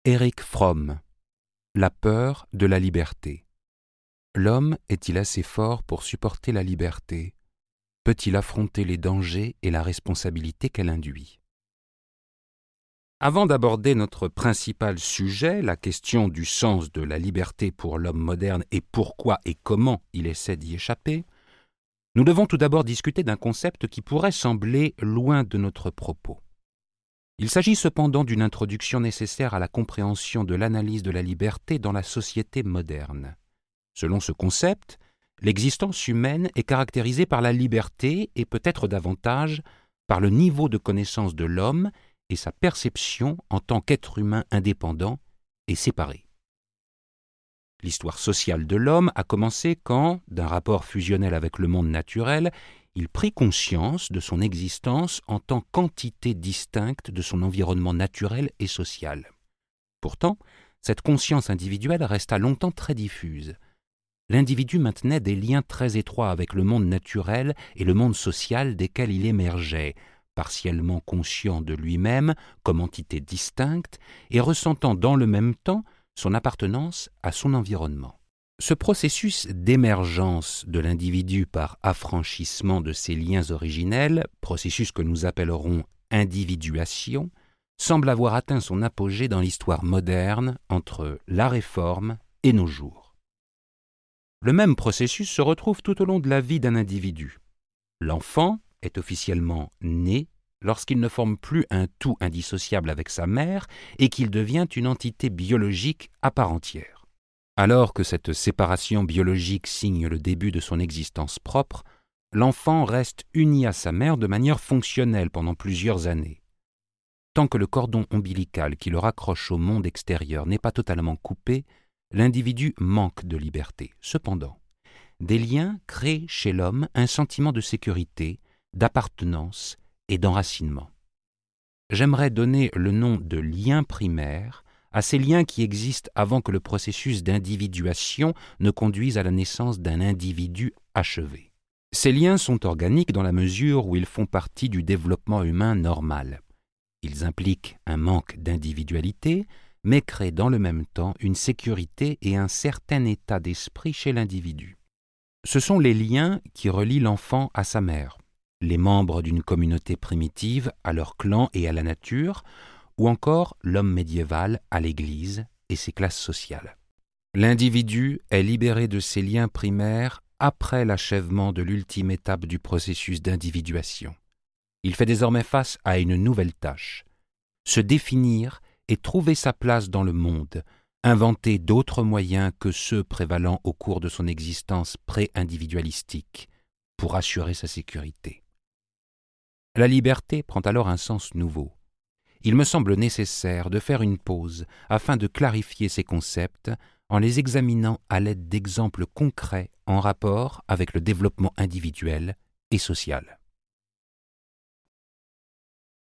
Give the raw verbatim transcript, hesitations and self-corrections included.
Erich Fromm. La peur de la liberté. L'homme est-il assez fort pour supporter la liberté? Peut-il affronter les dangers et la responsabilité qu'elle induit? Avant d'aborder notre principal sujet, la question du sens de la liberté pour l'homme moderne et pourquoi et comment il essaie d'y échapper, nous devons tout d'abord discuter d'un concept qui pourrait sembler loin de notre propos. Il s'agit cependant d'une introduction nécessaire à la compréhension de l'analyse de la liberté dans la société moderne. Selon ce concept, l'existence humaine est caractérisée par la liberté et peut-être davantage par le niveau de connaissance de l'homme et sa perception en tant qu'être humain indépendant et séparé. L'histoire sociale de l'homme a commencé quand, d'un rapport fusionnel avec le monde naturel, il prit conscience de son existence en tant qu'entité distincte de son environnement naturel et social. Pourtant, cette conscience individuelle resta longtemps très diffuse. L'individu maintenait des liens très étroits avec le monde naturel et le monde social desquels il émergeait, partiellement conscient de lui-même comme entité distincte et ressentant dans le même temps son appartenance à son environnement. Ce processus d'émergence de l'individu par affranchissement de ses liens originels, processus que nous appellerons individuation, semble avoir atteint son apogée dans l'histoire moderne entre la Réforme et nos jours. Le même processus se retrouve tout au long de la vie d'un individu. L'enfant est officiellement né lorsqu'il ne forme plus un tout indissociable avec sa mère et qu'il devient une entité biologique à part entière. Alors que cette séparation biologique signe le début de son existence propre, l'enfant reste uni à sa mère de manière fonctionnelle pendant plusieurs années. Tant que le cordon ombilical qui le raccroche au monde extérieur n'est pas totalement coupé, l'individu manque de liberté. Cependant, des liens créent chez l'homme un sentiment de sécurité, d'appartenance et d'enracinement. J'aimerais donner le nom de lien primaire à ces liens qui existent avant que le processus d'individuation ne conduise à la naissance d'un individu achevé. Ces liens sont organiques dans la mesure où ils font partie du développement humain normal. Ils impliquent un manque d'individualité, mais créent dans le même temps une sécurité et un certain état d'esprit chez l'individu. Ce sont les liens qui relient l'enfant à sa mère, les membres d'une communauté primitive à leur clan et à la nature, ou encore l'homme médiéval à l'Église et ses classes sociales. L'individu est libéré de ses liens primaires après l'achèvement de l'ultime étape du processus d'individuation. Il fait désormais face à une nouvelle tâche, se définir et trouver sa place dans le monde, inventer d'autres moyens que ceux prévalant au cours de son existence pré-individualistique pour assurer sa sécurité. La liberté prend alors un sens nouveau. Il me semble nécessaire de faire une pause afin de clarifier ces concepts en les examinant à l'aide d'exemples concrets en rapport avec le développement individuel et social.